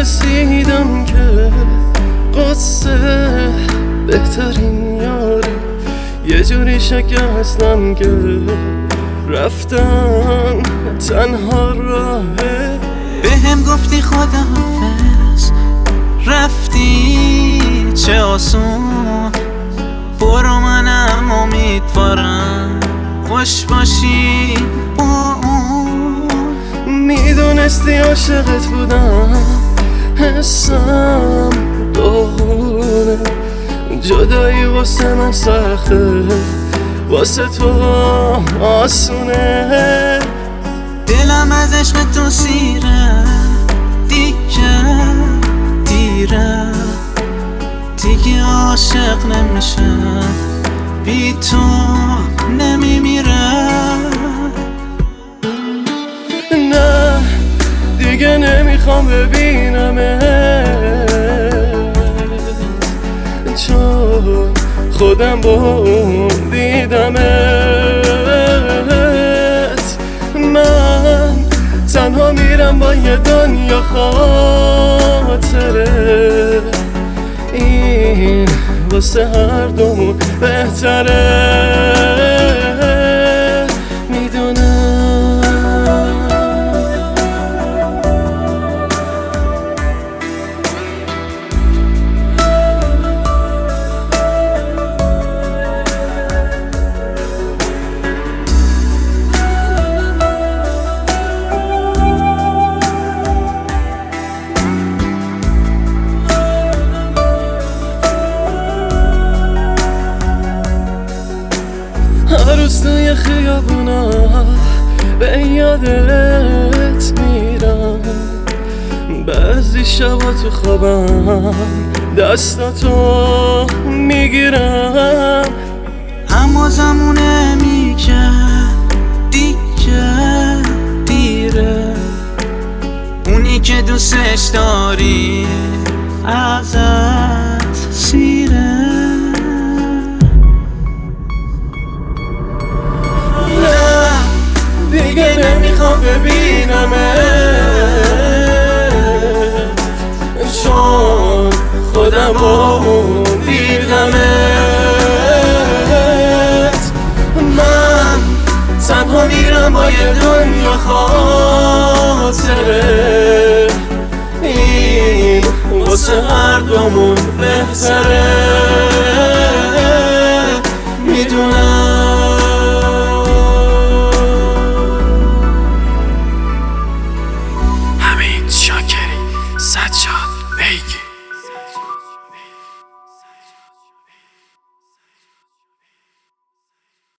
رسیدم که قصه بهترین یاری، یه جوری شکستم که رفتن تنها راهه. به هم گفتی خداحافظ، رفتی چه آسون، برو منم امیدوارم خوش باشی با اون. میدونستی عاشقت بودم، حسم داغونه، جدایی واسه من سخته، واسه تو آسونه. دلم از عشق تو سیره، دیگه عاشق نمیشم، بی تو نمیمیره. نه دیگه نمیخوام ببینمت، چون خودم با اون دیدمت. من تنها میرم با یه دنیا خاطره، این واسه هر دومون بهتره. هر روز توی خیابونا به یادت میرم، بعضی شبا تو خوابم دستاتو میگیرم. اما زمونه میگه دیگه دیره، اونی که دوستش داری ازت سیره. دیگه نمیخوام ببینمت، چون خودم با اون دیدمت. من تنها میرم با یه دنیا خاطره، این واسه هر دومون بهتره.